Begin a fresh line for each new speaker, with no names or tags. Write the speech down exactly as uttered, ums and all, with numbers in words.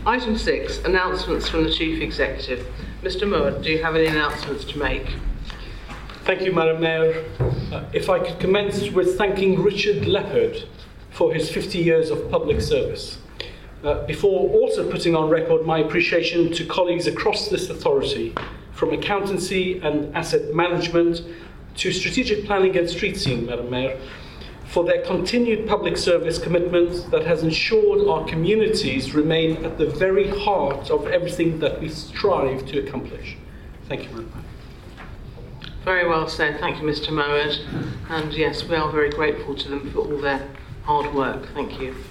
Item six, announcements from the Chief Executive. Mister Moore, do you have any announcements to make?
Thank you, Madam Mayor. Uh, if I could commence with thanking Richard Leppard for his fifty years of public service, uh, before also putting on record my appreciation to colleagues across this authority, from accountancy and asset management to strategic planning and street scene, Madam Mayor, for their continued public service commitment that has ensured our communities remain at the very heart of everything that we strive to accomplish. Thank you, Madam Mayor.
Very well said. Thank you, Mister Mowatt. And yes, we are very grateful to them for all their hard work. Thank you.